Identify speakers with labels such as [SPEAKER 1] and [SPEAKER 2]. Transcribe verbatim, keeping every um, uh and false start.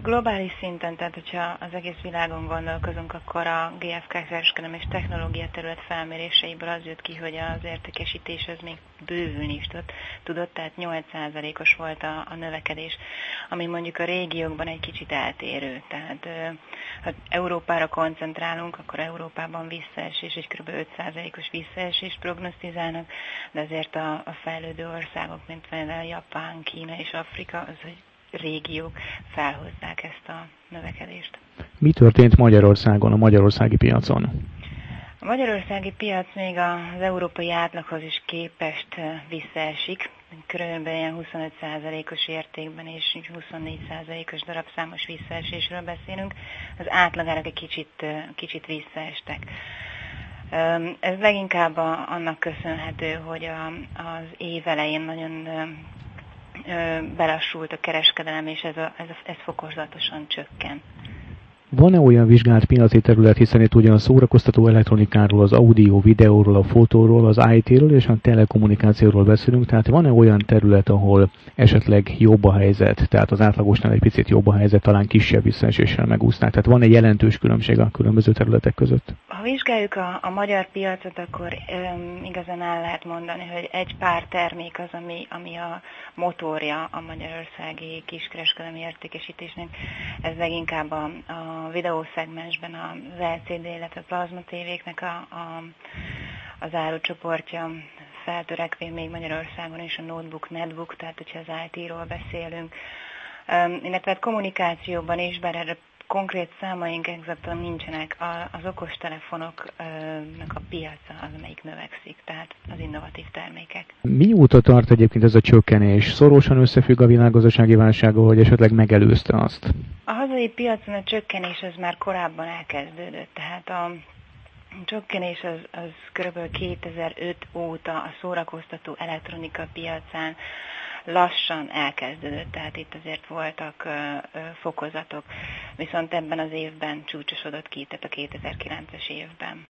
[SPEAKER 1] Globális szinten, tehát hogyha az egész világon gondolkozunk, akkor a gé ef ká kereskedelem és technológia terület felméréseiből az jött ki, hogy az értékesítés az még bővülni is tudott, tudott tehát nyolc százalékos volt a, a növekedés, ami mondjuk a régiókban egy kicsit eltérő. Tehát ha Európára koncentrálunk, akkor Európában visszaesés, és kb. öt százalékos visszaesést prognosztizálnak, de azért a, a fejlődő országok, mint például Japán, Kína és Afrika, az, hogy régiók felhozzák ezt a növekedést.
[SPEAKER 2] Mi történt Magyarországon, a magyarországi piacon?
[SPEAKER 1] A magyarországi piac még az európai átlaghoz is képest visszaesik, körülbelül ilyen huszonöt százalékos értékben és huszonnégy százalékos darabszámos visszaesésről beszélünk. Az átlagárak egy kicsit, kicsit visszaestek. Ez leginkább annak köszönhető, hogy a, az év elején nagyon belassult a kereskedelem, és ez, a, ez, a, ez fokozatosan csökken.
[SPEAKER 2] Van-e olyan vizsgált piaci terület, hiszen itt ugyan a szórakoztató elektronikáról, az audio, videóról, a fotóról, az i té-ről és a telekommunikációról beszélünk, tehát van-e olyan terület, ahol esetleg jobb a helyzet, tehát az átlagosnál egy picit jobb a helyzet, talán kisebb visszaeséssel megúszták, tehát van egy jelentős különbség a különböző területek között? Ha
[SPEAKER 1] vizsgáljuk a, a magyar piacot, akkor um, igazán el lehet mondani, hogy egy pár termék az, ami, ami a motorja a magyarországi kiskereskedelmi értékesítésnek, ez leginkább a, a a videószegmensben az el cé dé, illetve a plazma tévéknek a, a, az árucsoportja, feltörekvén még Magyarországon is a notebook, netbook, tehát hogyha az i té-ról beszélünk, um, illetve hát kommunikációban is, bár erre konkrét számaink exaktan nincsenek, az okostelefonoknak a piaca az, amelyik növekszik, tehát az innovatív termékek.
[SPEAKER 2] Mióta tart egyébként ez a csökkenés? Szorosan összefügg a világgazdasági válsággal, hogy esetleg megelőzte azt?
[SPEAKER 1] A hazai piacon a csökkenés az már korábban elkezdődött, tehát a csökkenés az, az kb. kétezer-öt óta a szórakoztató elektronika piacán lassan elkezdődött, tehát itt azért voltak ö, ö, fokozatok, viszont ebben az évben csúcsosodott ki, tehát a kétezer-kilences évben.